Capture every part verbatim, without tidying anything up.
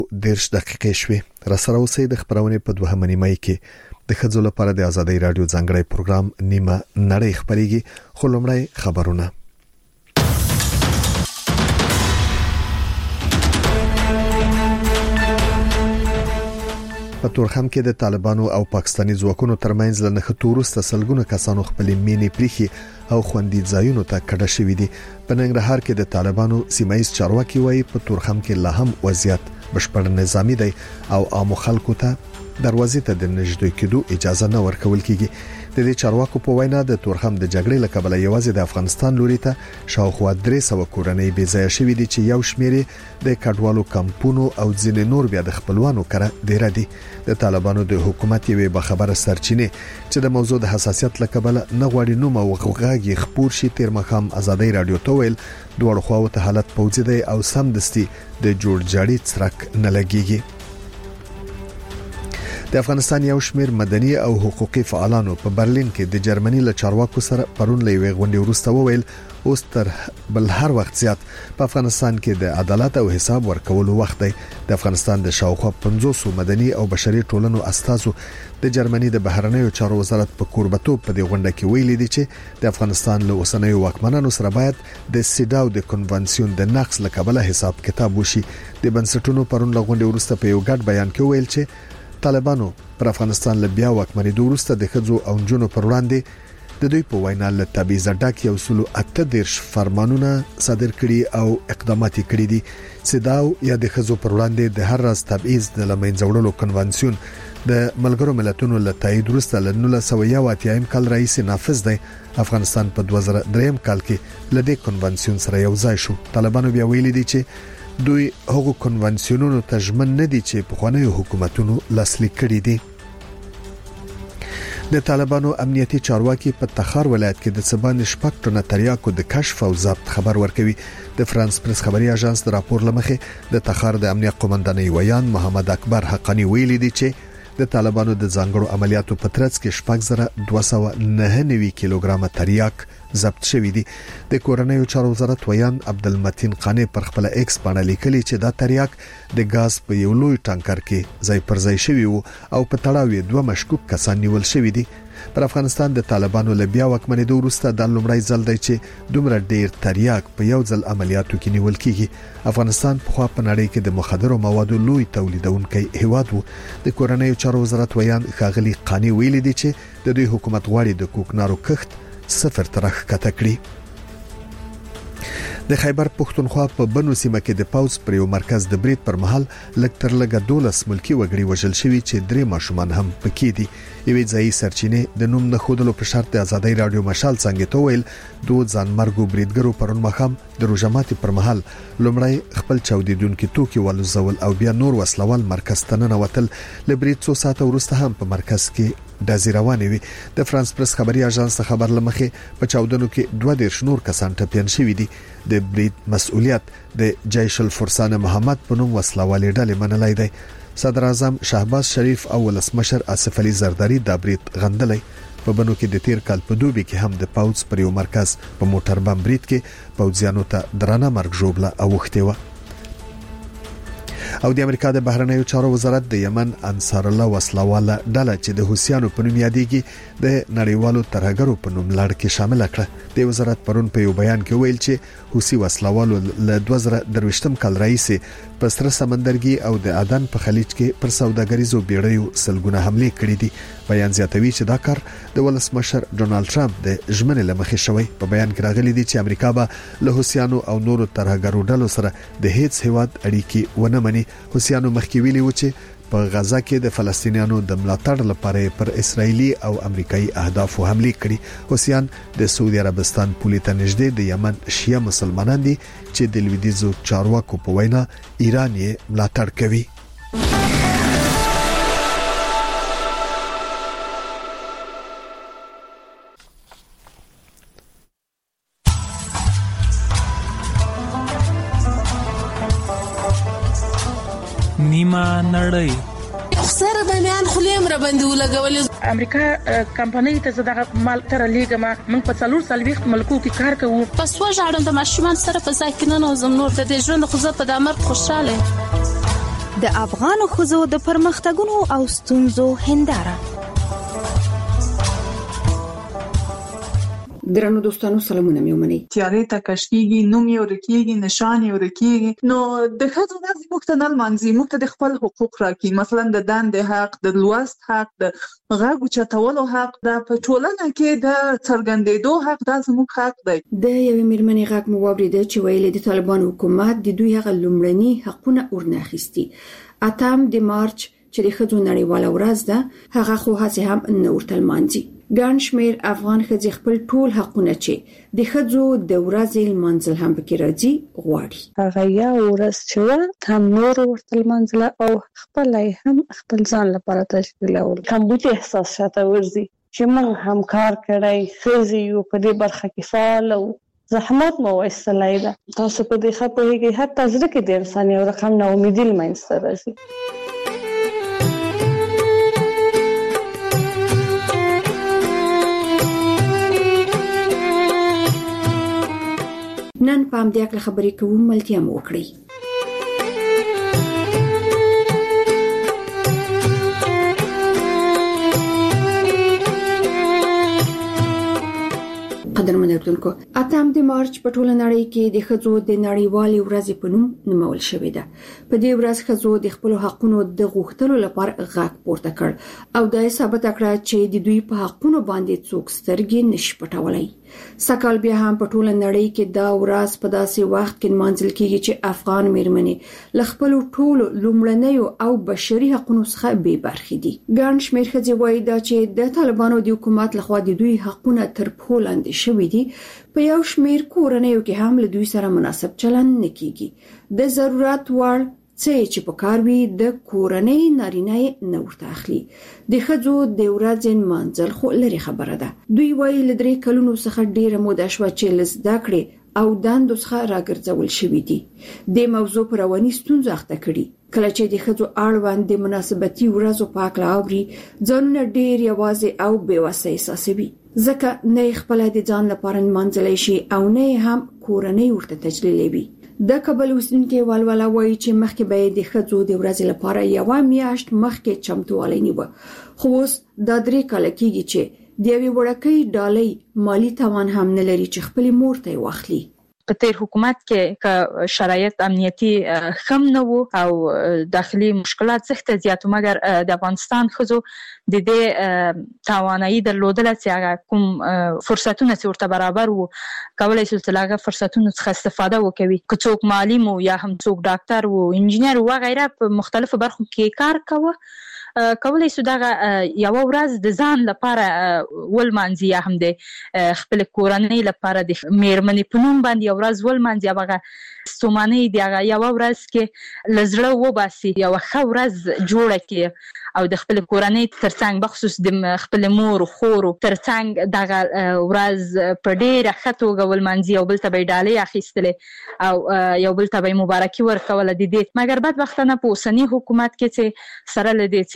دیرش دقیقې شوې. را سره اوسئ د خبرونې په دوهمه نیمه کې د ښځو لپاره د ازادۍ رادیو ځانګړی پروګرام نیمه نړۍ خبريږي. خو لومړی خبرونه. په تورخم کې د طالبانو او پاکستاني ځواکونو ترمنځ له نښتو وروسته سلګونه کسانو خپل مینې پریخي او خوندي ځایونو ته کډه شوي دي. په ننګرهار کې د طالبانو سیمایي چارواکي وایي په تورخم کې لا هم وضعیت بشپړ نظامی دی او عام خلکو ته دروازې ته د نږدې کېدو اجازه نه ورکول کیږي. د دې چارواکو په وینا د تورخم د جګړې له کبله یوازې د افغانستان لوري ته شاوخوا درې سوه کورنۍ بې ځای شوې دي چې یو شمېر د کډوالو کمپونو او ځینې نور بیا د خپلوانو کړه ډیر دي. د طالبانو د حکومت یوې بخبره سرچینه چې د موضوع د حساسیت له کبله نه غواړي نوم او غږی خبر شي تیر مخام ازادۍ رادیو ته ویل دوه خواو ته حالت پوځي دی او سمدستي د جوړ جاړي څرک نه لګيږي. د افغانستان یو شمېر مدني او حقوقي فعالانو په برلین کې د جرمني له چارواکو سره پرون لوي غونډې وروسته وویل اوس تر بل هر وخت زیات په افغانستان کې د عدالت او حساب ورکولو وخت دی. د افغانستان د شاوخوا پنځوس مدني او بشري ټولنو استازو د جرمني د بهرنیو چارو وزارت په کوربتوب په دې غونډه کې ویلي دي چې د افغانستان له اوسنیو واکمنانو سره باید د سیډاو د کنونسیون د نقض لکبله حساب کتاب وشي. د بنسټونو پرون له غونډې وروسته په یو ګډ بیان کې ویل چې طالبانو پر افغانستان له بیا واکمنۍ وروسته د خځو او جنونو پر وړاندې د دوی په وینا له تبعیض ډک یو سلو اته دیرش فرمانونه صادر کړي او اقدامات کړي دي. سیداو یا د خځو پر وړاندې د هر راز تبعیض د لمنځه وړلو کنونسیون د ملګرو ملتونو له تایید وروسته له نولس سوه یو اتیا کال رئیس نافذ دی. افغانستان په دوه زره درې کال کې له دې کنونسیون سره یو ځای شو. طالبانو بیا ویلي دي چې دوی هغو کنونسیونونو ته ژمن نه دي چې په خوانیو حکومتونو لاسلیک کړي دي. د طالبانو امنیتي چارواکي په تخار ولایت کې د سبان شپږ ټنه تریاکو د کشف او ضبط خبر ورکوي. د فرانس پریس خبري اژانس د راپور لمخې د تخار د امنیت قومندانۍ ویان محمد اکبر حقانی ویلي دي چې د طالبانو د ځانګړو عملیاتو په ترڅ کې شپږ زره دوه سوه نهه نوي کیلوګرام تریاک ضبط شوی دي. د کورنیو چارو وزارت ویان عبدالمتین قانی پر خپل ایکس باندې لیکلي چې دا تریاک د غاز په یو لوی ټانکر کې ځای پر ځای شوی وو او په تړاو دوه مشکوک کسان نیول شوی دي. پر افغانستان د طالبانو له بیا واکمنۍ وروسته د لومړی ځل دی چې دومره ډیر تریاک په یو ځل عملیاتو کې نیول کیږي. افغانستان په خوا په نړۍ کې د مخدرو موادو لوی تولیدونکي هیواد وو. د کورنیو چارو وزارت ویان ښاغلي قانی ویلي دي چې د دوی حکومت غواړي د کوکنارو کښت صفر ترخ کته کړي. د خیبر پښتونخوا په بنو سیمه کې د پاوز پر یو مرکز د برید پر مهال لکتر لګه دولس ملکی وګړي وژل شوي چې درې ماشومان هم پکې دي. یوې ځایي سرچینې د نوم نه خودلو په شرط د ازادۍ رادیو مشال څنګه ته ویل دوه ځان مرګو بریدګرو پرون مخام د روزماتي پر مهال لومړی خپل چاودیدونکو توکي ولزول او بیا نور وسلوال مرکز ته نه وتل. لبرید څو ساعته وروسته هم په مرکز کې دازي روانې وي. د فرانس پریس خبري اژانس خبر لمخې په چاودنو کې دوه دیرش نور کسان ټپيان شوي دي. د برید مسؤلیت د جیش الفرسان محمد په نوم وسلوالې ډلې منلای دی. صدر اعظم شهباز شریف او ولسمشر آصف علي زرداری د برید غندلې. په بنو کې د تیر کال په دوبي کې هم د پاوز پر یو مرکز په موټر بم برید کې پوځیانو ته درانه مرګ ژوبله اوښته و. او د امریکا د بهرنیو چارو وزارت د یمن انصار الله وسلواله ډله چې د حوثیانو په نوم یادېږي د نړیوالو ترهګرو په نوم لړ کې شامل کړه. د وزارت پرون په یو بیان کې ویل چې حوثي وسلوالو له دوه زره درویشتم کال رئیس په سره سمندرګي او د عدن په خلیج کې پر سوداګریزو بیړیو سلګونه حمله کړې دي. بیان زیاتوي چې دا کار د ولسمشر ډونالد ټرمپ د ژمنې لمخې شوی. په بیان کې راغلي دي چې امریکا به له حوثیانو او نورو ترهګرو ډلو سره د هیڅ هیواد اړیکې ونه مني. حوثیانو مخکې ویلي و چې په غزا کې د فلسطینیانو د ملاتړ لپاره پر اسرایلی او امریکایي اهداف حمله کړي. حوثیان د سعودي عربستان پولې ته نږدې د یمن شیعه مسلمانان دي چې د لویدیځو چارواکو په وینا ایران یې ملاتړ کوي. نیمه نړۍ سره د میان خلیم را باندې ولګول. امریکا کمپنۍ ته زداغه مال تر لیګما من په څلور سلويخت ملکو کې کار کوو. پس وژاړم د ماشومان سره په ځای کې نه نوزم نور د دې ژوند خو زه په دامر خوشاله. د افغان ښځو د پرمختګونو او ستونزو هنداره. درنو دوستانو سلامونه مې ومنئ. تیارې ته کشکیږي، نوم یې ورکیږي، نشان یې ورکیږي. نو د ښځو ورځ موږ ته نه لمانځي، موږ ته د خپل حقوق راکړي، مثلا د دندې حق، د لوست حق، د غږ اوچتولو حق، د په ټولنه کې د څرګندېدو حق، دا زموږ حق دی. د یوې مېرمنې غږ مو واورېده چې ویلې د طالبان حکومت د دوی هغه لومړني حقونه ورنه اخیستي. اتم د مارچ چې د ښځو نړیواله ورځ ده، هغه خو هڅه هم نه ورته لمانځي. ګڼ شمېر افغان ښځې خپل ټول حقونه چې د ښځو د ورځې لمانځل هم پکې راځي غواړي. هغه یو ورځ چې و هم نور ورته لمانځله او خپل هم خپل ځان لپاره تشکیلول. کمبود احساس شاته ورځي چې موږ هم کار کړی، ښځې یو په دې برخه کې فعال او زحمت مو وایستلی ده. تاسو په دې ښه پوهېږئ، حتی زړه کې د انسان یو رقم ناامیدي له منځته راځي. نن په همدې اړه خبرې کوو، ملتیا مو وکړئ. قدرمن اردوونکو، اتم د مارچ په ټوله نړۍ کې د ښځو د نړیوالې ورځې په نوم نومول شوې ده. په دې ورځ ښځو د خپل حقونو د غوښتلو لپاره غږ پورته کړ او دا ثابت کړه چې د دوی په حقونو باندې څوک سترګې نشي پټولای. سکهال بیا هم په ټوله نړۍ کې دا ورځ په داسې وخت کې نمانځل کیږي چې افغان مېرمنې له خپل ټولو لومړنیو او بشري حقونو څخه بې برخې دي. ګڼ شمېر ښځې وایي دا چې د طالبانو د حکومت لخوا د دوی حقونه تر پښو لاندې شوي دي. په یو شمېر کورنیو کې هم له دوی سره مناسب چلند نه کیږي. د ضرورت وړ څه چې په کار وي د کورنۍ نارینه نه ورته اخلي. د ښځو د ورځې نمانځل خو لري خبره ده. دوی وایي له درې کلونو څخه ډېره موده شوه چې له زده کړې او دندو څخه راګرځول شوي دي. د موضوع پر رواني ستونزو اخته کړي. کله چې د ښځو اړوند د مناسبتي ورځو په هکله اوري، ځانونه ډېر یوازې او بېوسه احساسوي، ځکه نه خپل د ځان لپاره نمانځلی شي او نه هم کورنۍ ورته تجلیلوي. د کابل اوسیدونکي والوالا وایي چې مخکې به د ښځو د ورځې لپاره یوه میاشت مخکې چمتووالی نیوه، خو اوس دا درې کاله کېږي چې د یوې وړکۍ ډالۍ مالي توان هم نه لري چې خپلې مور ته یې واخلي. په تیر حکومت کې که شرایط امنیتي خم نه وو او داخلي مشکلات سخت زیات، مګر د افغانستان ښځو د دې توانایي درلودله چې هغه کوم فرصتونه چې ورته برابر وو کولای شول چې هغه فرصتونو څخه استفاده وکوي. که څوک معلم وو یا هم څوک ډاکټر وو، انجینر وو، غیره په مختلفو برخو کې کار کوه، کولای شو دغه یو ورځ د ځان لپاره ولمانځي یا هم د خپل کورنۍ لپاره د مېرمنې په نوم باندې یو ورځ ولمانځي. هغه ستومانۍ د هغه یو ورځ کې له زړه وباسي، یو ښه ورځ جوړه کړي او د خپل کورنۍ ترڅنګ بخصوص د خپل مور خورو ترڅنګ دغه ورځ په ډېره ښه توګه ولمانځي، یو بل ته به یې ډالۍ اخیستلې او یو بل ته به یې مبارکي ورکوله د دې. مګر بدبختانه په اوسني حکومت کې چې سره له دې چې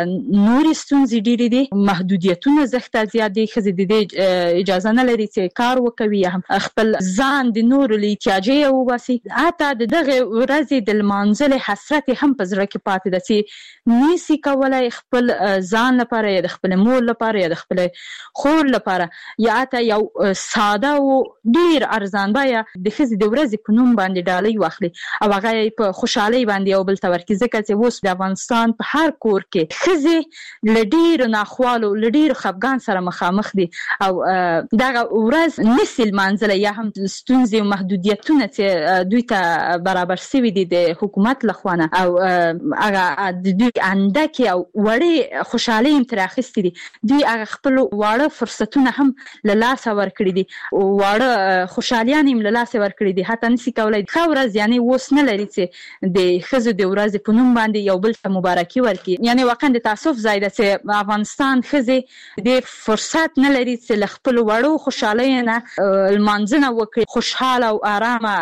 نورې ستونزې ډېرې دي، محدودیتونه زښته زیات دي، ښځې د دې اجازه نه لري چې کار وکوي یا هم خپل ځان د نورو له احتیاجه وباسي. حتی د دغه ورځې د لمانځلې حسرت هم په زړه کې پاتې ده چې نشي کولی خپل ځان لپاره یا د خپل مور لپاره یا د خپل خور لپاره یا حتی یو ساده او ډېر ارزان بیه د ښځې د ورځې په نوم باندې ډالۍ واخلي او هغه په خوشحالۍ باندې یو بل ته ورکړي. ځکه چې اوس د افغانستان په هر کور کې ښځې له ډېرو ناخوالو له ډېرو خفګان سره مخامخ دي او دغه ورځ نشي لمانځلی یا هم ستونزې او محدودیتونه چې دوی ته برابر شوي دي د حکومت لخوا نه او هغه د دوی اندکې او وړې خوشحالۍ هم ترې اخیستې دي. دوی هغه خپل واړه فرصتونه هم له لاسه ورکړي دي، واړه خوشحالیان هم له لاسه ورکړي دي. حتی نشي کولی ښه ورځ یعنې اوس نه لري چې د ښځو د ورځې په نوم باندې یو بل ته مبارکي ورکړي. یعنې واقعا د تاسف ځای ده چې افغانستان ښځې د فرصت نه لري چې له خپلو وړو خوشحالیو نه لمانځنه وکړي، خوشحاله او آرامه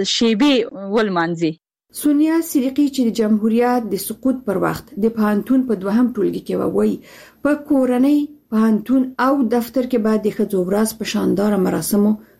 شیبې ولمانځي. سونیا صدیقی چې د جمهوریت د سقوط پر وخت د پوهنتون په دوهم ټولګي کې وایي په کورنۍ، پوهنتون او دفتر کې باید د ښځو ورځ په شانداره مراسمو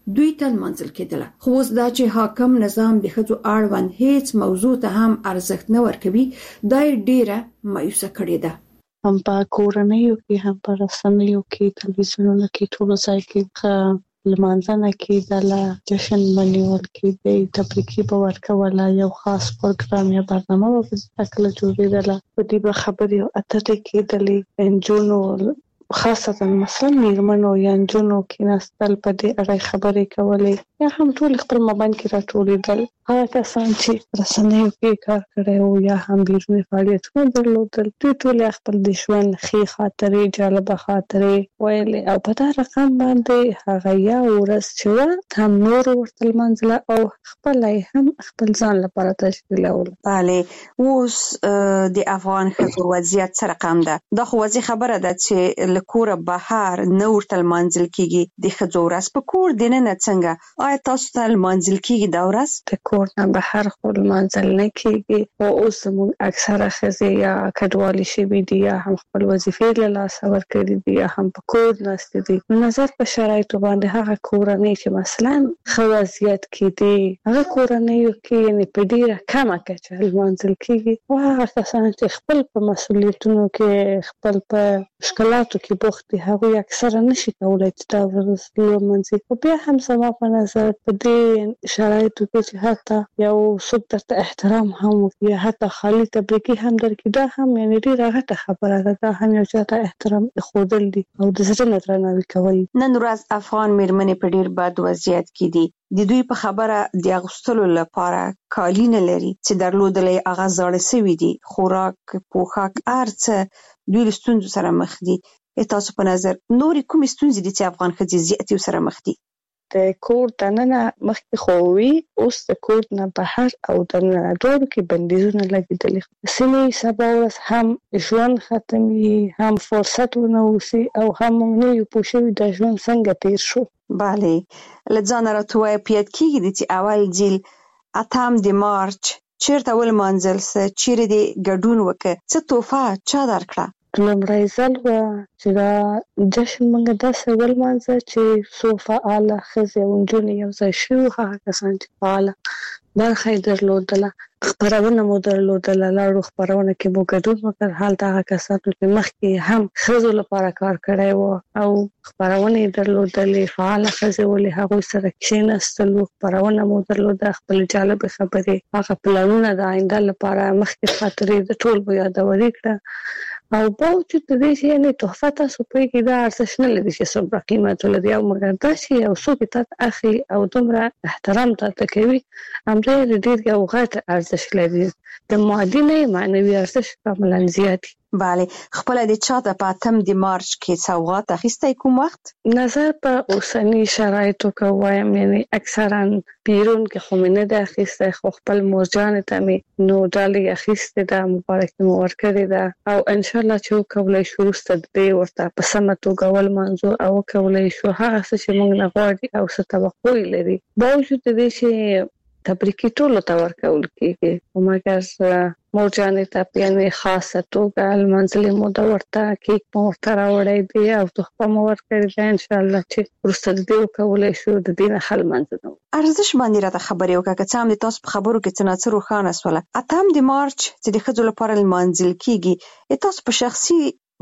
دوی ته منځل کېدله. خو اوس دا چې حاکم نظام د ښځو اړوند هیڅ موضوع ته هم ارزښت نه ورکوي دا ډیره مایوسه کړې ده. هم په کورنیو کې هم په رسنیو کې تلویزیونونو کې ټول ځای کې لمانځنه کېدله، جشن منیول کېده، تبریکي به ورکوله، یو خاص پروګرام یا برنامه به کله جوړېدله، په دې به خبرې او اترې کېدلې. نجونو خاصتا مثلا میرمنو یا نجونو کېناستل په دې اړه خبرې کولې یا هم ټول خپل مابین کې راټولېدل. هغه کسان چې رسنیو کې کار کړی او یا هم بیروني فعالیتونه درلودل دوی ټول خپل د ژوند ښې خاطرې جالبه خاطرې ویلې او په دا رقم باندې هغه یا ورځ چې وه هم نور ورته لمانځله او خپل هم خپل ځان لپاره تشکیلوله. بله، اوس د افغان ښځو وضعیت څه رقم ده؟ دا خو واضح خبره ده چې له کوره بهر نه ورته لمانځل کېږي. د ښځو ورځ په کور دننه څنګه؟ آیا تاسو ته لمانځل کېږي دا ورځ؟ د کور نه بهر خو لمانځل نه کېږي او اوس زموږ اکثره ښځې یا کډوالې شوي دي یا هم خپل وظیفې له لاسه ورکړي دي یا هم په کور ناستې دي. نو نظر په شرایطو باندې هغه کورنۍ چې مثلا ښه وضعیت کې دي هغه کورنیو کې یعنې په ډېره کمه کچه لمانځل کېږي او هغه کسان چې خپل په مسؤلیتونو کې خپل په مشکلاتو کې بوخت دي هغوی اکثره نشي کولی چې دا ورځ لمانځي. خو بیا هم زما په نظر په دې شرایطو کې چې حتی یو څوک درته احترام هم وکړي یا حتی خالي تبریکي هم درکړي دا هم یعنې ډېره غټه خبره ده. دا هم یو چا ته احترام ښودل دي او د زړه نه درناوي کول. نن ورځ افغان میرمنې په ډېر بد وضعیت کې دي. د دوی په خبره د اغوستلو لپاره کالي نه لري چې درلودلی هغه زاړه سوي دي. خوراک، پوښاک، هر څه دوی له ستونزو سره مخ دي. تاسو په نظر نورې کومې ستونزې دي چې افغان ښځې زیاتې ورسره مخ دي؟ د کور دننه مخکې خو وي، اوس د کور نه بهر او دننه دواړو کې بندیزونه لګېدلي. ځینې سبا ورځ هم ژوند ختمي، هم فرصت ونه اوسي او هم موږ نه یو پوه شوي دا ژوند څنګه تېر شو. بله، له ځانه راته ووایه په یاد کېږي چې اول ځل اتم د مارچ چېرته ولمانځل څه، چیرې دې ګډون وکړه، څه تحفه چا درکړه؟ لومړی ځل وه چې دا جشن موږ داسې ولمانځه چې څو فعاله ښځې او نجونې یو ځای شوي وو. هغه کسان چې فعاله برخه یې درلودله، خپرونه مو درلودله، لاړو خپرونه کې مو ګډون وکړ. هلته هغه کسانو چې مخکې هم ښځو لپاره کار کړی و او خپرونه یې درلودلې، فعاله ښځې ولې هغوی سره کښېنستلو، خپرونه مو درلوده، خپل جالبې خبرې، هغه پلانونه د آینده لپاره مخکې خاطرې د ټول مو یادوري کړه. او باوجود د دې چې یعنې تحفه تاسو پوهېږئ دا ارزښت نه لري چې څومره قیمت ولري او مګر دا چې یو څوک یې تا ته اخلي او دومره احترام تا ته کوي همدا یې ډېر یو غټ ارزښت لري. د مادي نه معنوي ارزښت کاملا زیات دی. بله، خپله د چا ته په اتم د مارچ کې سوغات اخیستی کوم وخت؟ نظر په اوسني شرایطو که وایم یعنې اکثرا بیرون کې خو مې نه ده اخیستی، خو خپل مورجانې ته مې نو ډالۍ اخیستې ده، مبارکي مې ورکړې ده او انشاءالله چې وکولی شو وروسته د دې ورته په سمه توګه ولمانځو او وکولی شو هغه څه چې موږ نه غواړي او څه توقع یې لري. باوجود د دې چې تبریکي ټولو ته ورکول کېږي خو مګر مورجانې ته په یعنې خاصه توګه لمانځلې مو ده، ورته کیک مو ورته راوړی دی او تحفه مو ورکړې ده. انشاءالله چې وروسته د دې وکولی شو د دې نه ښه لمانځنه وکړو. ارزښت باندې راته خبرې وکړه، که څه هم د تاسو په خبرو کې څه ناڅه روښانه شوله. اتم د مارچ چې د ښځو لپاره لمانځل کېږي تاسو په شخصي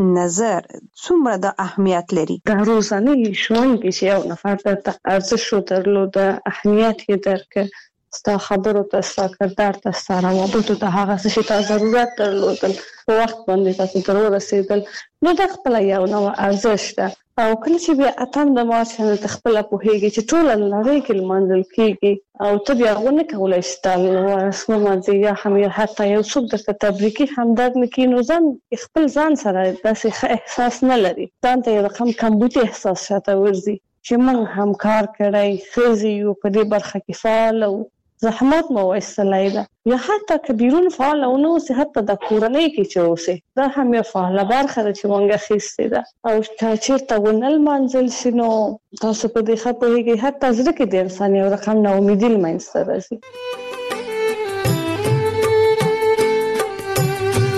نظر څومره د اهمیت لري؟ د ورځني ژوند کې چې یو نفر درته ارزښت درلوده، اهمیت یې درکړ، ستا خبرو ته، ستا کردار ته، ستا روابطو ته هغه څه چې تا ضرورت درلودل په وخت باندې تاسو ته ورسېدل، نو دا خپله یو نوع ارزښت ده. او کله چې بیا اتم د مارچ باندې ته خپله پوهېږي چې ټوله نړۍ کې لمانځل کېږي او ته بیا ونه کولی شې ستا ورځ ومانځې یا هم حتی یو څوک درته تبریکي همدرد نه کړي، نو ځان خپل ځان سره داسې ښه احساس نه لري، ځان ته یو رقم کمبودي احساس شاته ورځي چې موږ هم کار کړی، ښځې یو په دې برخه کې فعاله وو، زحمت مو وایستلی ده، یا حتی که بیرون فعاله ونه اوسې حتی د کورنۍ کې چې اوسې دا هم یو فعاله برخه ده چې موږ اخیستې ده. او که چېرته ونه لمانځل شي نو تاسو په دې ښه پوهېږئ حتی زړه کې د انسان یو رقم ناامیدي له منځته راځي.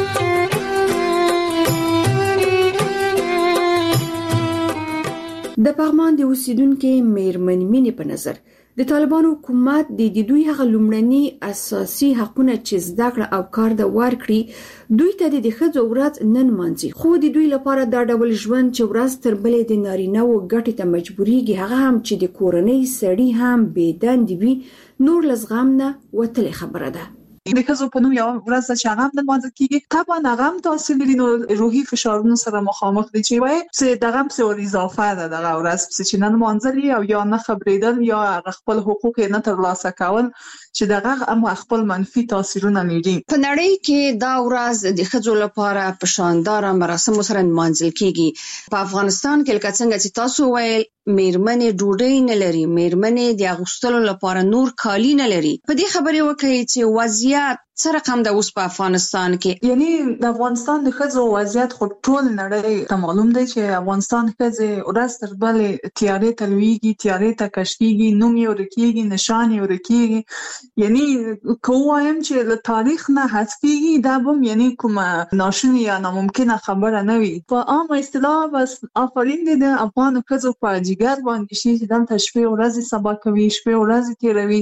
د د پغمان د اوسیدونکو میرمن مینې په نظر د طالبانو حکومت د دوی هغه لومړني اساسي حقونه چې زده کړه او کار د ورکړي دوی ته د ښځو ورځ نن مانځي، خو د دوی لپاره دا ډول ژوند چې ورځ تر بلې د نارینه و ګټې ته مجبورېږي، هغه هم چې د کورنۍ سړي هم بې دندې وي، نور له زغم نه وتلې خبره ده. د ښځو په نوم یو ورځ چې هغه هم لمانځل کېږي، طبعا هغه هم تاثیر لري، نو روحي فشارونو سره مخامخ دي چې وایي چې دغه هم څه ور اضافه ده دغه ورځ چې نن لمانځل او یا نه خبرېدل یا خپل حقوق نه ترلاسه کول چې دغه هم خپل منفي تاثیرونه لري. په نړۍ کې دا ورځ د ښځو لپاره په شاندار مراسمو سره لمانځل کېږي. په افغانستان کې لکه څنګه چې تاسو ویل میرمنې ډوډۍ نه لري، میرمنې د اغوستلو لپاره نور کالی نه لري. په دې خبرې وکړئ چې وضعیت څه رقم ده اوس په افغانستان کې؟ یعنی د افغانستان د ښځو وضعیت خو ټول نړۍ ته معلوم دی چې افغانستان ښځې ورځ تر بلې تیارې ته لویږي، تیارې ته کش کېږي، نوم یې ورکېږي، نشان یې ورکېږي. یعنی که ووایم چې له تاریخ نه حذف کېږي دا به یعنی کومه ناشونې یا ناممکنه خبره نه وي. په عامه اصطلاح بس آفرین دی د افغانو ښځو په جګر باندې شي چې دلته شپې ورځې سبا کوي، شپې ورځې تېروي،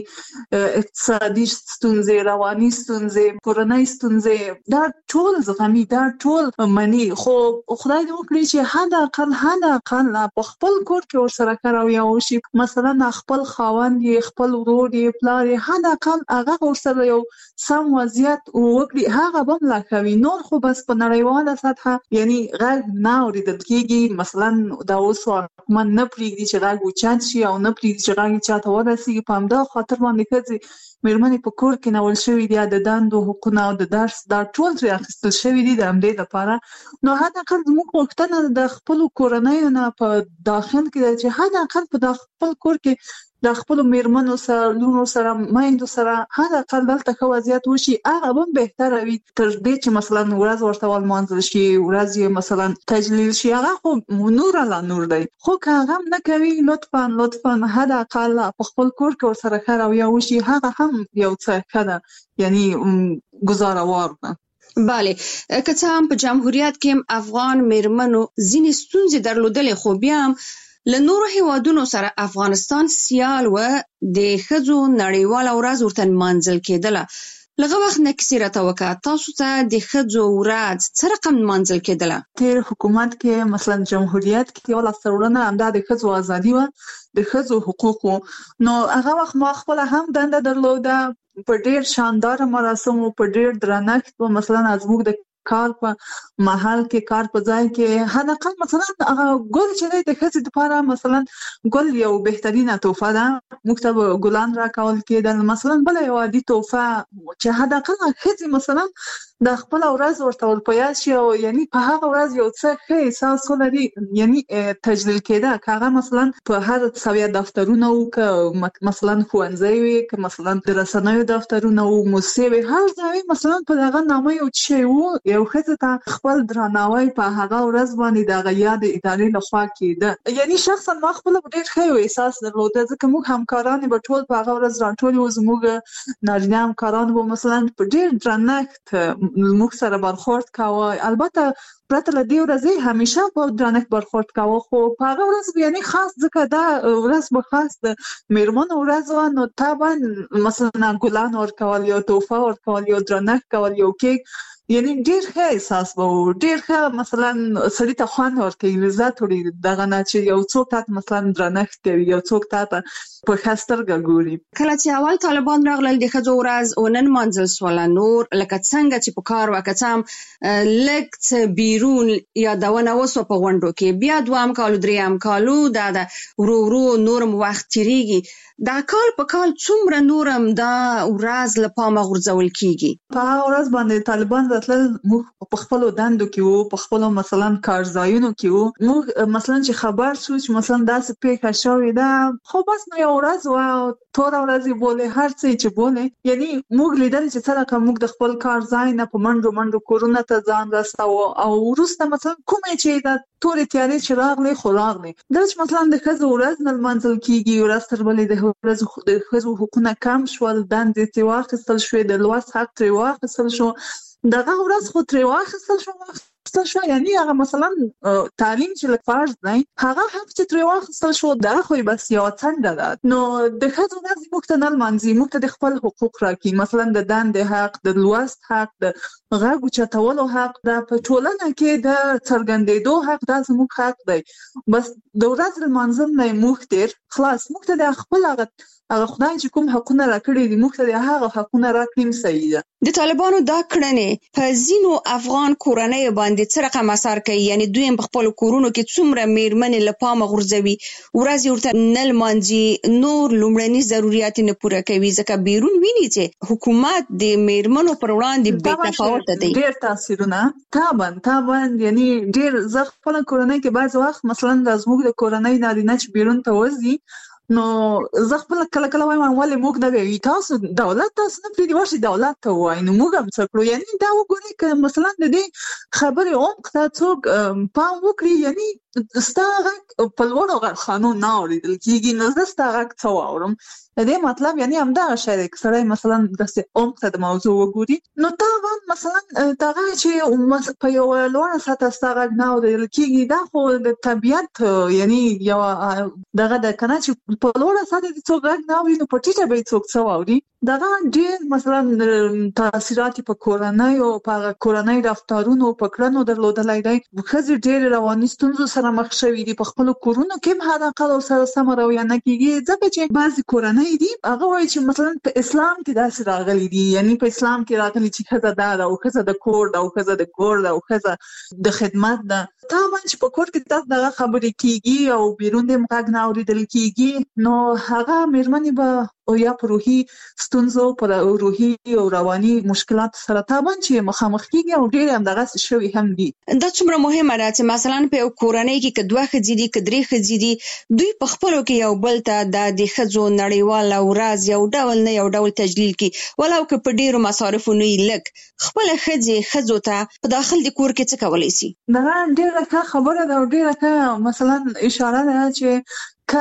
اقتصادي ستونزې، رواني ستونزې، کورنۍ ستونزې، دا ټول زغمي، دا ټول مني. خو خدای دې وکړي چې حد اقل حد اقل په خپل کور کې ورسره ښه رویه وشي، مثلا خپل خاوند یې، خپل ورور یې، پلار یې، حد اقل هغه ورسره یو سم وضعیت وکړي، هغه به هم لا کوي. نور خو بس په نړیواله سطحه یعنی غږ نه اورېدل کېږي. مثلا دا اوس حکومت نه پرېږدي چې غږ اوچت شي او نه پرېږدي چې غږ چاته ورسېږي. په همدغه خاطر باندې ښځې میرمنې په کور کې نول شوي دي، د دندو حقونه او د درس دا ټول ترې اخیستل شوي دي د همدې لپاره. نو حد اقل زموږ غوښتنه د خپلو کورنیو نه په داخل کې ده چې حد اقل په خپل کور کې د خپلو میرمنو سره، لونو سره، میندو سره حد اقل دلته ښه وضعیت وشي، هغه به هم بهتره وي تر دې چې مثلا ورځ ورته ولمانځل شي، ورځ یې مثلا تجلیل شي. هغه خو نور لا نور دی، خو که هغه هم نه کوي لطفا لطفا حد اقل په خپل کور کې ورسره ښه رویه وشي، هغه هم یو څه ښه ده، یعنی ګزاروار ده. بله، که څه هم په جمهوریت کې افغان میرمنو ځینې ستونزې درلودلې، خو بیا هم له نورو هیوادونو سره افغانستان سیال و، د ښځو نړیواله ورځ ورته لمانځل کېدله. لږ وخت نه کیسې راته وکړه، تاسو ته د ښځو ورځ څه رقم لمانځل کېدله؟ تېر حکومت کې مثلا جمهوریت کې یو لاسته راوړنه همدا د ښځو ازادي وه، د ښځو حقوق وو. نو هغه وخت ما خپله هم دنده درلوده، په ډېر شانداره مراسمو، په ډېر درنښت به مثلا زموږ د کار په محل کې، کار په ځای کې حد اقل مثلا هغه ګل چې دی د ښځې لپاره مثلا ګل یو بهترینه تحفه ده، موږ ته به ګلان راکول کېدل. مثلا بله یو عادي تحفه چې حد اقل ښځې مثلا د خپل ورځ ورته ول په یاد شي او یعنی په هغه ورځ یو څه ښه احساس ولري، یعنی تجلیل کېده. که هغه مثلا په هر سویه دفترونه وو، که مثلا ښوونځی وي، که مثلا د رسنیو دفترونه وو، موسسې وي، هر ځای مثلا په دغه نامه یو شی وو، یو ښځې ته خپل درناوی په هغه ورځ باندې د هغه یاد ادارې لخوا کېده. یعنی شخصا ما خپله ډېر ښه یو احساس درلوده، ځکه موږ همکاران به ټول په هغه ورځ راټول وو، زموږ نارینه همکاران به مثلا په ډېر درنښت موږ سره برخورد کاوه. البته پرته له دې ورځې همیشه په درنښت برخورد کاوه، خو په هغه ورځ یعنی خاص ځکه دا ورځ به خاص د میرمنو ورځ وه، نو طبعا مثلا ګلان ورکول، یو تحفه ورکول، یو درنښت کول، یو کیک، یعنی ډېر ښه احساس به و، ډېر ښه مثلا سړي ته خوند ورکوي، لذت وړي دغه نه چې یو څوک تا ته مثلا درنښت کوي، یو څوک تا ته په ښه سترګه ګوري. کله چې اول طالبان راغلل د ښځو ورځ ونه لمانځل سوله، نور لکه څنګه چې په کار وه، که څه هم لږ څه بیرون یادونه وسوه په غونډو کې، بیا دوهم کال درېیم کالو دا ده ورو ورو نورم وخت تېرېږي. دا کال په کال څومره نورم دا ورځ له پامه غورځول کېږي؟ په هغه ورځ باندې طالبان راتلل، موږ په خپلو دندو کې وو، په خپلو مثلا کارځایونو کې وو. موږ مثلا چې خبر شو چې مثلا داسې پېښه شوې ده، خو بس نو یو ورځ وه، توره ورځ یې بولې، هر څه یې چې بولې، یعنی موږ لیدل چې څه رقم موږ د خپل کار ځای نه په منډو منډو کورونو ته ځان رساوه، او وروسته مثلا کومې چې د تورې تیارې چې راغلې خو راغلې. دا چې مثلا د ښځو ورځ نه لمانځل کېږي، ورځ تر بلې د ښځو حقونه کم شول، دندې ترې واخیستل شوې، د لوست حق ترې واخیستل شو، دغه ورځ خو ترې واخیستل شو، واخیستل شو، یعنی هغه مثلا تعلیم چې لفرض نه هغه حق چې تر واخیستل شو دا خو بس یو څنډه ده. نو د ښځو ورځ موږ ته نه لمانځي، موږ ته د خپل حقوق راکړي، مثلا د دندې حق، د لوست حق، د غږ اوچتولو حق، د په ټولنه کې د څرګندېدو حق، دا زموږ حق دی. بس د ورځ لمانځل نه موږ تیر خلاص موږ ته د خپل هغه هغه خدای چې کوم حقونه راکړي دي موږ ته د هغه حقونه راکړي صحیح ده. د طالبانو دا کړنې په ځینو افغان کورنۍ باندې څه رقم اثر کوي؟ یعنی دوی په خپل کورونو کې څومره میرمنې له پامه غورځوي، ورځ ورته نه لمانځي، نور لومړني ضرورت نه پوره کوي، ځکه بیرون ویني چې حکومت د میرمنو پر وړاندې بې تفاوته دی. ډېر تاثیرونه تابن تابن یعنی ډېر زه خپل کورنۍ کې بعض وخت مثلا د زموږ د کورنۍ نارینه چې بیرون ته وځي نو زه خپل کله کله وایم ولې موږ نه وی تاسو دولت تاسو نه پریدي ورشي دولت ته وای نو موږ هم څه کړو. یعنی دا وګورئ که مثلا د دې خبرې عمق ته څوک پام وکړي، یعنی ستا غږ په لوړو غرخانو نه اورېدل کېږي، نو زه ستا غږ څه واورم. د دې مطلب یعنی همدغه شی دی که سړی مثلا داسې عمق ته د موضوع وګوري نو طبعا مثلا دغه چې په یوه لوړه سطحه ستا غږ نه اورېدل کېږي دا خو د طبیعت یعنی یوه دغه ده که نه چې په لوړه سطحه دې څوک غږ نه اوري نو په ټیټه به یې څوک څه واوري. دغه ډېر مثلا تاثیرات په کورنیو په هغه کورنۍ رفتارونو په کړنو درلودلی دی. ښځې ډېرې رواني ستونزو سره مخ شوي دي، په خپلو کورونو کې هم حداقل ورسره سمه رویه نه کېږي، ځکه چې بعضې کورنۍ دي هغه وایي چې مثلا په اسلام کې داسې راغلي دي، یعنی په اسلام کې راغلي چې ښځه دا ده او ښځه د کور ده او ښځه د کور ده او ښځه د خدمت ده. طبعا چې په کور کې داسې دغه خبرې کېږي او بیرون دې هم غږ نه اورېدل کېږي نو هغه مېرمنې به او یا په روحي ستونزو په روحي او رواني مشکلات سره طبعا چې مخامخ کېږي او ډېرې همدغسې شوي هم دي. دا څومره مهمه ده چې مثلا په یو کورنۍ کې که دوه ښځې دي که درې ښځې دي دوی په خپلو کې یو بل ته دا د ښځو نړیواله ورځ یو ډول نه یو ډول تجلیل کړي، ولو که په ډېرو مصارفو نه یې لږ خپله ښځې ښځو ته په داخل د کور کې څه کولی شي؟ دغه ډېره ښه خبره ده او ډېره ښه مثلا اشاره ده چې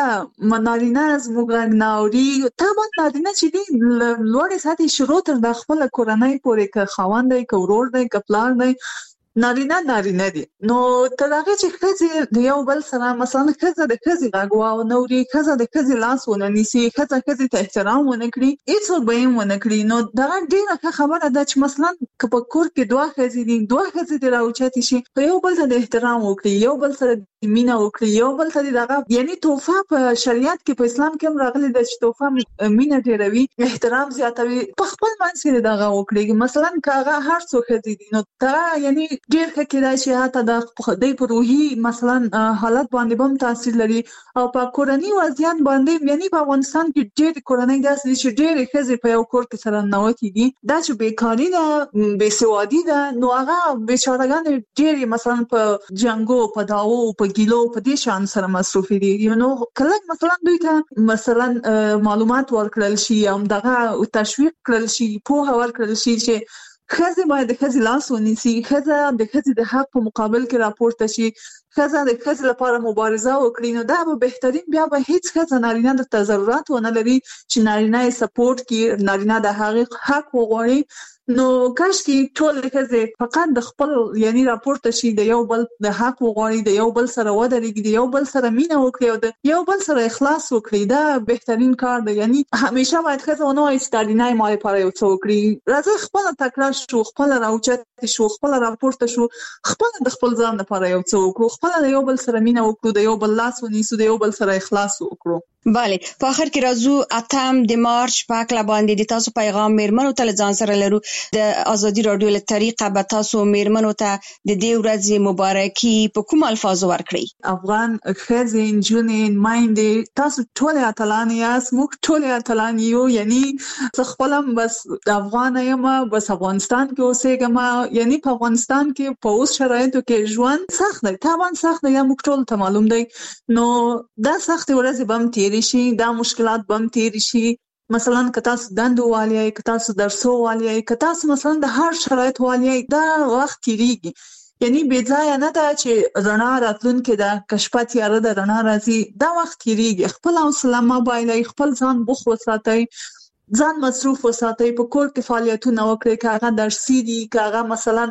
که نارینه زموږ غږ نه اوري طبعا نارینه چې دي لوړې سطحې شروع تر د خپله کورنۍ پورې که خاوند دی که ورور دی که پلار دی نارینه نارینه دي. نو تر هغې چې ښځې د یو بل سره مثلا ښځه د ښځې غږ ونه اوري، ښځه د ښځې لاس ونه نیسي، ښځه ښځې ته احترام ونه کړي، هېڅوک به یې هم ونه کړي. نو دغه ډېره ښه خبره ده چې مثلا که په کور کې دوه ښځې دي دوه ښځې دې راوچتې شي په یو بل ته د احترام وکړي، یو بل سره مینه وکړي، یو بل ته دغه یعنی تحفه په شریعت کې په اسلام کې هم راغلي ده چې تحفه مینه ډېروي، احترام زیاتوي، په خپل منځ کې دغه وکړي. مثلا که هغه هر څو ښځې دي نو دغه یعنی ډېر ښه کېدای شي حتی د دوی په روحي مثلا حالت باندې به هم تاثیر لري او په کورني وضعیت باندې. یعنی په افغانستان کې ډېرې کورنۍ داسې دي چې ډېرې ښځې په یو کور کې سره ننوتې دي، دا چې بېکاري ده بېسوادي ده نو هغه بېچارهګانې ډېرې مثلا په جنګو په دعوو په ګیلو په دې شان سره مصروفې دي. نو کله مثلا دوی ته مثلا معلومات ورکړل شي او دغه تشویق کړل شي، پوهه ورکړل شي چې ښځې باید د ښځې لاس ونیسي، ښځه د ښځې د حق په مقابل کې راپورته شي، ښځه د ښځې لپاره مبارزه وکړي. نو دا به بهترین بیا به هیڅ ښځه نارینه د ضرورت ونه لري چې نارینه یې سپورټ کړي، نارینه د هغې حق وغواړي. نو کاشکې ټولې ښځې فقط د خپل یعنی راپورته شي، د یو بل د حق وغواړي، د یو بل سره ودرېږي، د یو بل سره مینه وکړي او د یو بل سره اخلاص وکړي. دا بهترین کار دی. یعنی همیشه باید ښځه ونه وایي چې نارینه یې ما لپاره یو څه وکړي، راځه خپله تکړه شو، خپله راوچتې شو، خپله راپورته شو، خپله د خپل ځان لپاره یو څه وکړو، خپله د یو بل سره مینه وکړو، د یو بل لاس ونیسو، د یو بل سره اخلاص وکړو. بله په آخر کې راځو اتم د مارچ په هکله باندې د تاسو پیغام میرمنو ته له ځان سره لرو. د ازادي راډیو له طریقه به تاسو میرمنو ته د دې ورځې مبارکي په کوم الفاظو ورکړئ؟ افغان ښځې، نجونې، میندې تاسو ټولې اتلانې یاست، موږ ټولې اتلانې یو. یعنی زه خپله هم بس افغانه یم، بس افغانستان کې اوسېږم. یعنی په افغانستان کې په اوس شرایطو کې ژوند سخت دی، طبعا سخت دی، یا موږ ټول ته معلوم دی. نو دا سختې ورځې به هم تېرې شي، دا مشکلات به هم تېرې شي. مثلا که تاسو دندو والی یئ، که تاسو درسو والی یئ، که تاسو مثلا د هر شرایط والی یئ، دا وخت تېرېږي. یعنی بې ځایه نه ده چې رڼا راتلونکې ده، که شپه تیاره ده رڼا راځي، دا وخت تېرېږي. خپل حوصله مه بایلئ، خپل ځان بوخت وساتئ، ځان مصروف وساتئ، په کور کې فعالیتونه وکړئ، که هغه درسي دي، که هغه مثلا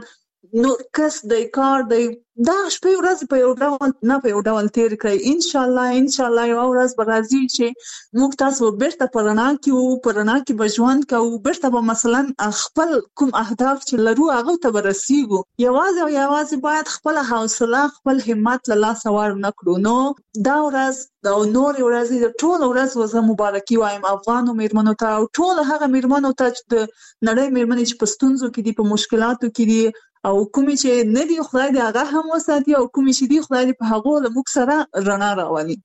نور کس د کار د دا شپې ورځ په یو ډول نه په یو ډول تیر کړئ. ان شاء الله ان شاء الله یو ورځ به راځي چې موږ تاسو بیرته پرانا کې پرانا کې بجوان کوو، بیرته به مثلا خپل کوم اهداف چې لرو هغه ته ورسیږو. یوازې او یوازې باید خپل حوصله خپل همت له لاسه ور نه کړو. نو دا ورځ دا نور ورځ د ټول ورځ وزه مبارکي وایم افغانو میرمنو ته او ټول هغه میرمنو ته چې د نړۍ میرمنې چې په ستونزو کې دي، په مشکلاتو کې دي، او کومې چې نه دی خدای دې هغه هم وساتي، او کومې چې دی خدای دې په هغه له موږ سره رڼا راولي.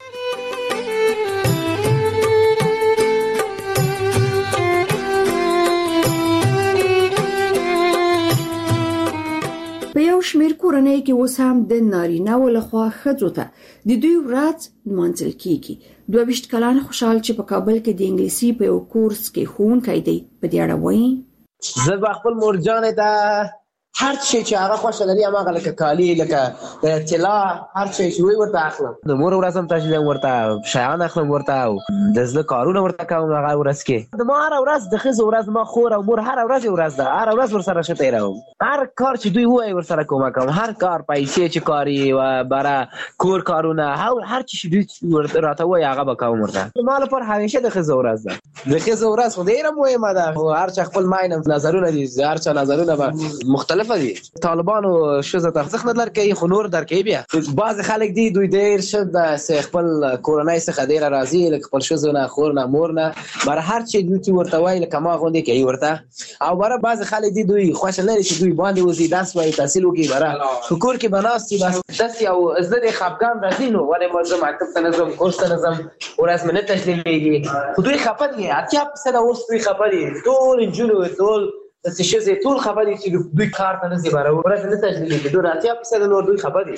په یو شمېر کورنۍ کې اوس هم د نارینه‌و لخوا ښځو ته د دوی ورځ نمانځل کیږي. دوه ویشت کلن خوشحال چې په کابل کې د انګلیسي په یو کورس کې ښوونکی دی په دې اړه وایي زه به خپل مورجانې ته هر شي چې هغه خوښه لري هماغه لکه کالي لکه د طلا هر شي چې وي ورته اخلم. د مور ورځ هم تشریح ورته شیان اخلم ورته او د زړه کارونه ورته کوم هغه ورځ کې. د ما هر ورځ د ښځو ورځ ما خور او مور هر ورځ ورځ ده، هر ورځ ورسره ښه تېروم. هر کار چې دوی وایي ورسره کومک کوم، هر کار پیسې چې کاري و برا کور کارونه هر چی چې دوی ورته راته وایي هغه به کوم ورته. ما لپاره همیشه د ښځو ورځ ده. د ښځو ورځ خو ډېره مهمه ده. هر چا خپل ماینه نظرونه دي، هر چا نظرونه به مختلف دي. طالبانو شزه ته ځخ نه درکې خو نور درکې بیا بعض خلک دي دوی ډېر شد د خپل کورنۍ څخه ډېر راضي لکه خپل شزه نه خور نه مور نه بر هر چی دوی چې ورته وایي لکه ما غوندې کوي ورته. او بر بعض خلک دي دوی خوښ نه لري چې دوی باندې وځي داس وایي تحصیل وکړي بر کور کې بناستي بس داس یو زه د خپګان راځي نو ولې موږ مکتب ته نظم کورس ته نظم ورځ منه تسلیمېږي خو دوی خپه دي اتیا په سره اوس دوی خپه دي ټول انجونو ټول د څه ټول خبرې چې دوی کار ته نه ځي باره ورځ نه تجلیل کې دوی راتیا په سره نور دوی خبرې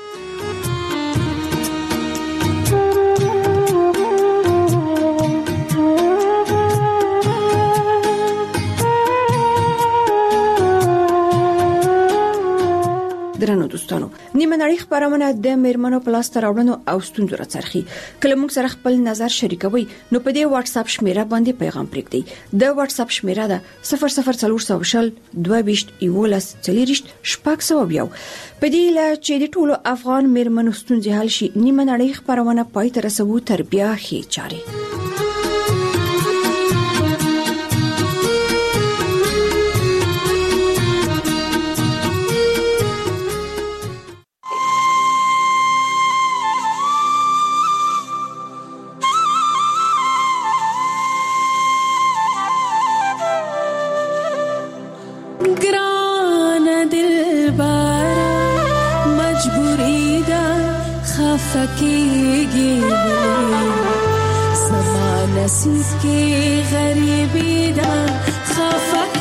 درنو دوستانو نیمه نړۍ خبرونه د میرمنو پلاس تراوړنو او ستونزو راڅرخي. کله موږ سره خپل نظر شریکوي نو په دې واتس اپ شمیره باندې پیغام پرېږدئ. د واتس اپ شمیره ده صفر صفر څلور سوه شل دوه ویشت یولس څلوېښت شپږ سوه یو. په دې له چې د ټولو افغان میرمنو ستونزې حل شي نیمه نړۍ خبرونه پای ته رسوو تر بیا ښې چارې. فکیږي زما نصیب کې غریبی ده خفه